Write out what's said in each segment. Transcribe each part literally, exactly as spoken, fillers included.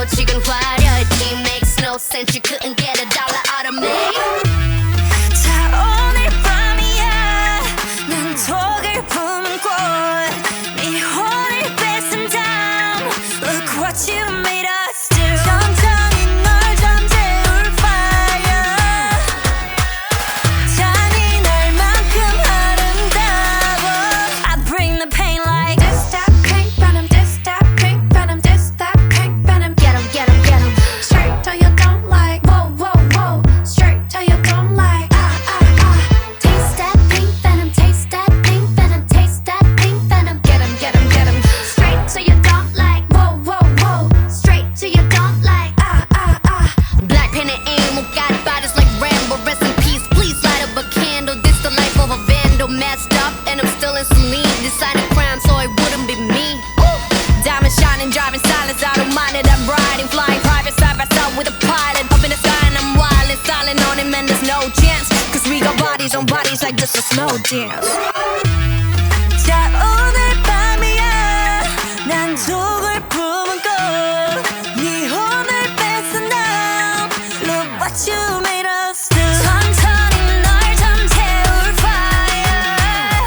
지금 화려했지. Makes no sense, you couldn't get a dollar out of me. 자 오늘 밤이야 난 독을 품은 꽃네 혼을 뺏은 다음 Look what you made us do. 천천히 널 잠재울 fire. 잔인할 만큼 아름다워. I bring the pain like this that pink venom, this that pink venom, this that pink venom. Get 'em, get 'em, get 'em. Straight till you don't like. Whoa, whoa, whoa. Straight till you don't like. Ah, ah, ah. Taste that pink venom, taste that pink venom, taste that pink venom. Get 'em, get 'em, get 'em. Straight till you don't like. Whoa, whoa, whoa. Straight till you don't like. Ah, ah, ah. Black pen and ink, got bodies like Rambo. Rest in peace, please light up a candle. This the life of a vandal, messed up, and I'm still in saline. Deciding crime, so it wouldn't be me. Ooh. Diamond shining, driving silence, I don't mind it. I'm riding, flying private side by side with a pilot. Up in the sky and I'm wild and silent on him, and there's no chance. Cause we got bodies on bodies like just a slow dance. 자 오늘 밤이야 난 독을 품은 꽃네 혼을 뺏은 다음 Look what you made us do. 천천히 널 잠재울 fire.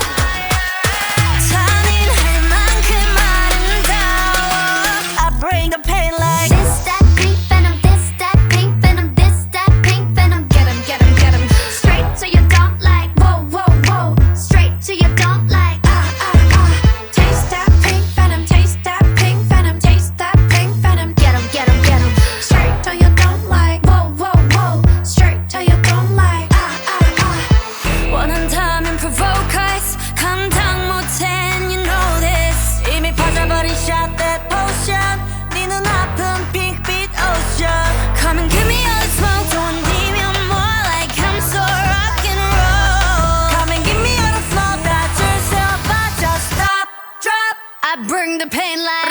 잔인할 만큼 아름다워. I bring the pain like This that pink venom, this that pink venom, this that pink venom. Get 'em, get 'em, get 'em. straight till you don't like. Whoa, whoa, whoa. Straight till you don't like. Ah, ah, ah. Taste that pink venom, taste that pink venom, taste that pink venom. Get 'em, get 'em, get 'em. Straight till you don't like. Whoa, whoa, whoa. Straight till you don't like. Ah, ah, ah. 원한다면 provoke us. 감당 못해 and you know this. 이미 빠져버린 shot that potion. 네 눈아픈 핑크빛 ocean. Come and give me all the smoke. 돈 뒤면 more like I'm so rock and roll. Come and give me all the smoke. 다 줄 세 오빠 just stop, drop. I bring the pain like